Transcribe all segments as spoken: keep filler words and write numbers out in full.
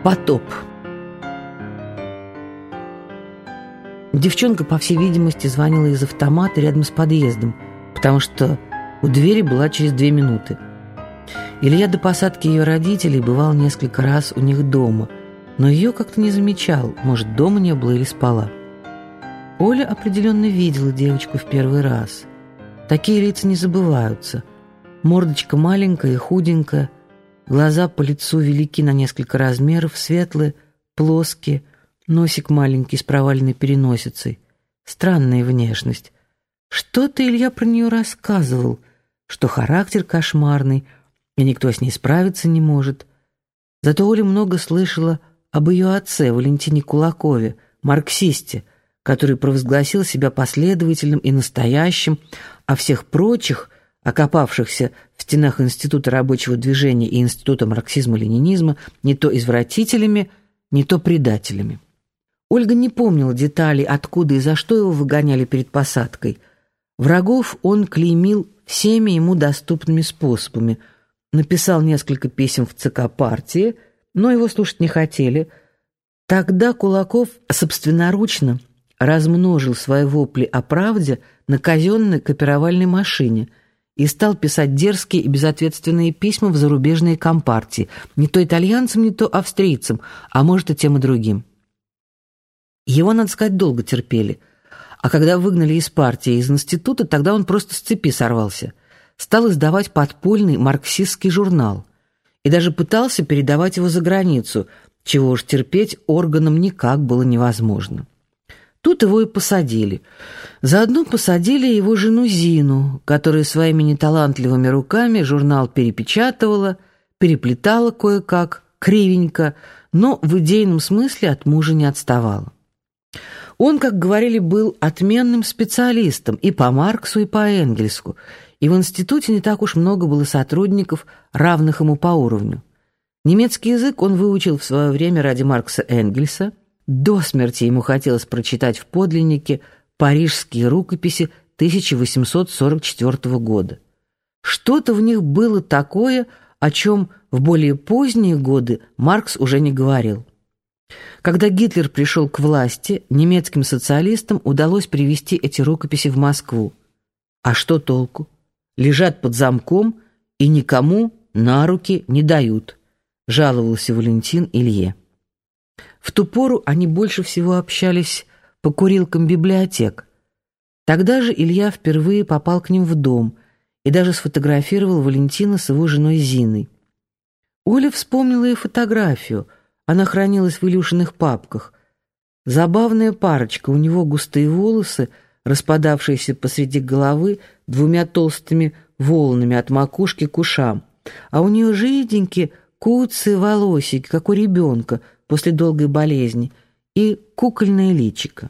Потоп. Девчонка, по всей видимости, звонила из автомата рядом с подъездом, потому что у двери была через две минуты. Илья до посадки ее родителей бывал несколько раз у них дома, но ее как-то не замечал, может, дома не было или спала. Оля определенно видела девочку в первый раз. Такие лица не забываются. Мордочка маленькая и худенькая, глаза по лицу велики на несколько размеров, светлые, плоские, носик маленький с проваленной переносицей. Странная внешность. Что-то Илья про нее рассказывал, что характер кошмарный, и никто с ней справиться не может. Зато Оля много слышала об ее отце, Валентине Кулакове, марксисте, который провозгласил себя последовательным и настоящим, а всех прочих, окопавшихся в стенах Института рабочего движения и Института марксизма-ленинизма, не то извратителями, не то предателями. Ольга не помнила деталей, откуда и за что его выгоняли перед посадкой. Врагов он клеймил всеми ему доступными способами. Написал несколько писем в ЦК партии, но его слушать не хотели. Тогда Кулаков собственноручно размножил свои вопли о правде на казенной копировальной машине и стал писать дерзкие и безответственные письма в зарубежные компартии, не то итальянцам, не то австрийцам, а может и тем и другим. Его, надо сказать, долго терпели. А когда выгнали из партии, из института, тогда он просто с цепи сорвался. Стал издавать подпольный марксистский журнал и даже пытался передавать его за границу, чего уж терпеть органам никак было невозможно. Тут его и посадили. Заодно посадили его жену Зину, которая своими неталантливыми руками журнал перепечатывала, переплетала кое-как, кривенько, но в идейном смысле от мужа не отставала. Он, как говорили, был отменным специалистом и по Марксу, и по Энгельсу, и в институте не так уж много было сотрудников, равных ему по уровню. Немецкий язык он выучил в свое время ради Маркса Энгельса. До смерти ему хотелось прочитать в подлиннике парижские рукописи тысяча восемьсот сорок четвёртого года. Что-то в них было такое, о чем в более поздние годы Маркс уже не говорил. Когда Гитлер пришел к власти, немецким социалистам удалось привезти эти рукописи в Москву. А что толку? Лежат под замком и никому на руки не дают, жаловался Валентин Илье. В ту пору они больше всего общались по курилкам библиотек. Тогда же Илья впервые попал к ним в дом и даже сфотографировал Валентина с его женой Зиной. Оля вспомнила и фотографию. Она хранилась в Илюшиных папках. Забавная парочка, у него густые волосы, распадавшиеся посреди головы двумя толстыми волнами от макушки к ушам, а у нее жиденькие куцые волосики, как у ребенка после долгой болезни, и кукольное личико.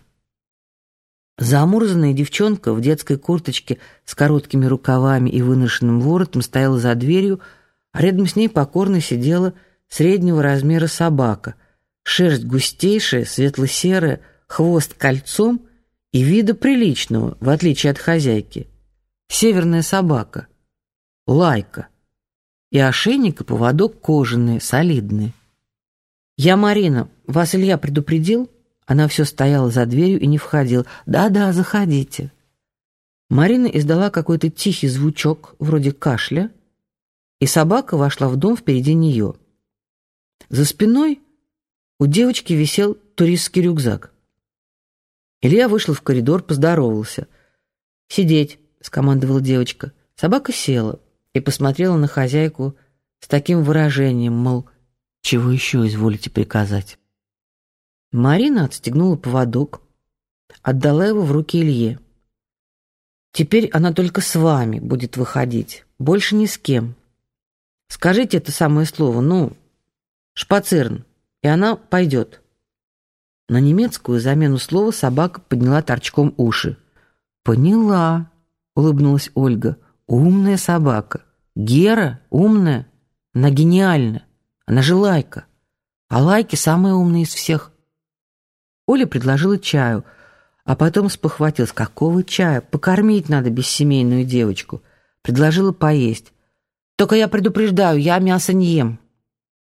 Замурзанная девчонка в детской курточке с короткими рукавами и выношенным воротом стояла за дверью, а рядом с ней покорно сидела среднего размера собака, шерсть густейшая, светло-серая, хвост кольцом и вида приличного, в отличие от хозяйки. Северная собака, лайка, и ошейник и поводок кожаные, солидные. «Я Марина. Вас Илья предупредил?» Она все стояла за дверью и не входила. «Да-да, заходите». Марина издала какой-то тихий звучок, вроде кашля, и собака вошла в дом впереди нее. За спиной у девочки висел туристский рюкзак. Илья вышел в коридор, поздоровался. «Сидеть», — скомандовала девочка. Собака села и посмотрела на хозяйку с таким выражением, мол, «Чего еще изволите приказать?» Марина отстегнула поводок, отдала его в руки Илье. «Теперь она только с вами будет выходить, больше ни с кем. Скажите это самое слово, ну, шпацирн, и она пойдет». На немецкую замену слова собака подняла торчком уши. «Поняла», — улыбнулась Ольга. «Умная собака. Гера умная. Она гениальна. Она же лайка. А лайки самые умные из всех». Оля предложила чаю, а потом спохватилась. «Какого чая? Покормить надо бессемейную девочку». Предложила поесть. «Только я предупреждаю, я мясо не ем».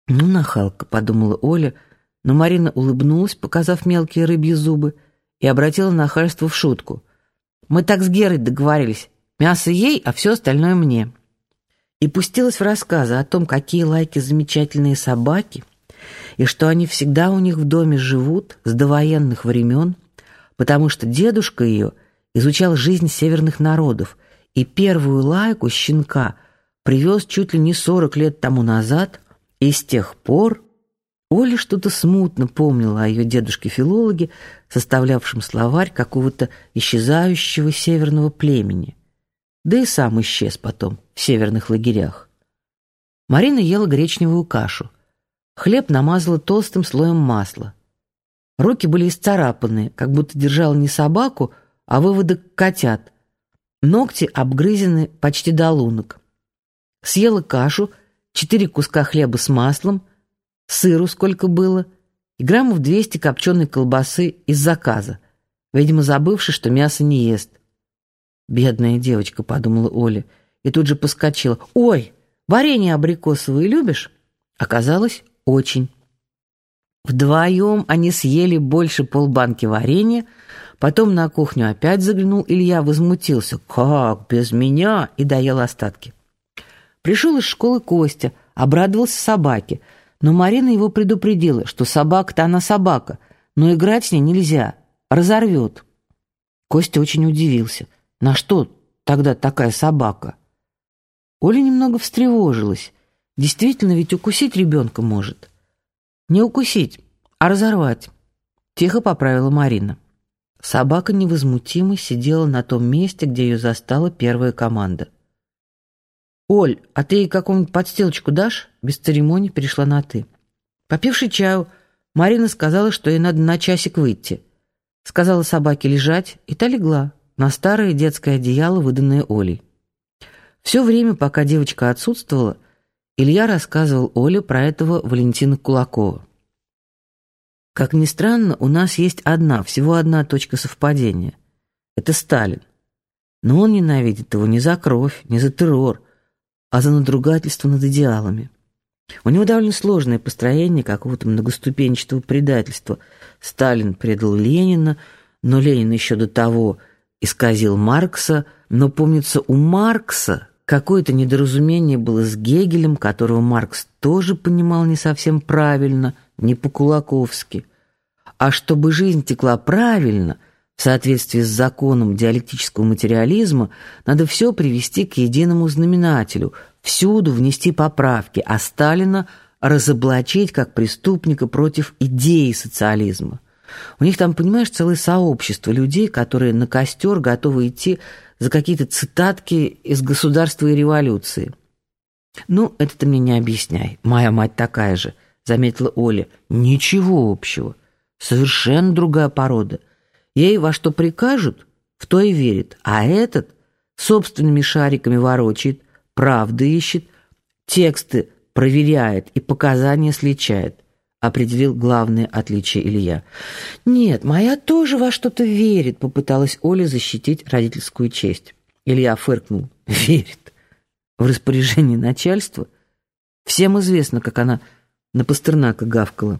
«Ну, нахалка», — подумала Оля, но Марина улыбнулась, показав мелкие рыбьи зубы, и обратила нахальство в шутку. «Мы так с Герой договорились. Мясо ей, а все остальное мне». И пустилась в рассказы о том, какие Лайки замечательные собаки, и что они всегда у них в доме живут с довоенных времен, потому что дедушка ее изучал жизнь северных народов, и первую Лайку, щенка, привез чуть ли не сорок лет тому назад, и с тех пор Оля что-то смутно помнила о ее дедушке-филологе, составлявшем словарь какого-то исчезающего северного племени. Да и сам исчез потом в северных лагерях. Марина ела гречневую кашу. Хлеб намазала толстым слоем масла. Руки были исцарапанные, как будто держала не собаку, а выводок котят. Ногти обгрызены почти до лунок. Съела кашу, четыре куска хлеба с маслом, сыру сколько было, и граммов двести копченой колбасы из заказа, видимо, забывши, что мясо не ест. «Бедная девочка», — подумала Оля, и тут же поскочила. «Ой, варенье абрикосовое любишь?» Оказалось, очень. Вдвоем они съели больше полбанки варенья, потом на кухню опять заглянул Илья, возмутился. «Как, без меня?» и доел остатки. Пришел из школы Костя, обрадовался собаке, но Марина его предупредила, что собака-то она собака, но играть с ней нельзя, разорвет. Костя очень удивился. На что тогда такая собака? Оля немного встревожилась. Действительно, ведь укусить ребенка может. Не укусить, а разорвать. Тихо поправила Марина. Собака невозмутимо сидела на том месте, где ее застала первая команда. «Оль, а ты ей какую-нибудь подстилочку дашь?» Без церемоний перешла на «ты». Попивши чаю, Марина сказала, что ей надо на часик выйти. Сказала собаке лежать, и та легла на старое детское одеяло, выданное Олей. Все время, пока девочка отсутствовала, Илья рассказывал Оле про этого Валентина Кулакова. Как ни странно, у нас есть одна, всего одна точка совпадения. Это Сталин. Но он ненавидит его не за кровь, не за террор, а за надругательство над идеалами. У него довольно сложное построение какого-то многоступенчатого предательства. Сталин предал Ленина, но Ленин еще до того исказил Маркса, но, помнится, у Маркса какое-то недоразумение было с Гегелем, которого Маркс тоже понимал не совсем правильно, не по-кулаковски. А чтобы жизнь текла правильно, в соответствии с законом диалектического материализма, надо все привести к единому знаменателю, всюду внести поправки, а Сталина разоблачить как преступника против идеи социализма. У них там, понимаешь, целое сообщество людей, которые на костер готовы идти за какие-то цитатки из «Государства и революции». «Ну, это ты мне не объясняй, моя мать такая же», — заметила Оля. «Ничего общего, совершенно другая порода. Ей во что прикажут, в то и верит, а этот собственными шариками ворочает, правды ищет, тексты проверяет и показания сличает», — определил главное отличие Илья. «Нет, моя тоже во что-то верит», — попыталась Оля защитить родительскую честь. Илья фыркнул. «Верит. В распоряжении начальства? Всем известно, как она на Пастернака гавкала».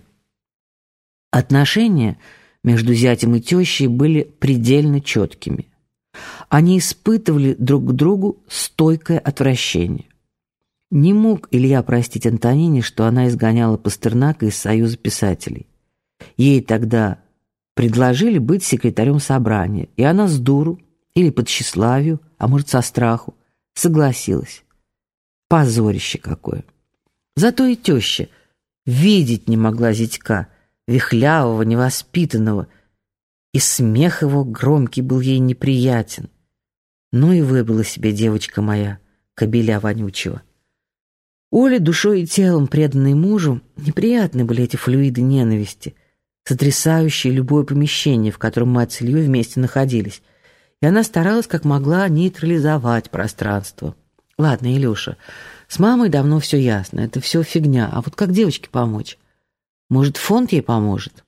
Отношения между зятем и тещей были предельно четкими. Они испытывали друг к другу стойкое отвращение. Не мог Илья простить Антонине, что она изгоняла Пастернака из Союза писателей. Ей тогда предложили быть секретарем собрания, и она с дуру, или по тщеславию, а может со страху, согласилась. Позорище какое! Зато и теща видеть не могла зятька, вихлявого, невоспитанного, и смех его громкий был ей неприятен. Ну и выбрала себе девочка моя, кобеля вонючего. Оле, душой и телом преданной мужу, неприятны были эти флюиды ненависти, сотрясающие любое помещение, в котором мать с Ильей вместе находились, и она старалась как могла нейтрализовать пространство. «Ладно, Илюша, с мамой давно все ясно, это все фигня, а вот как девочке помочь? Может, фонд ей поможет?»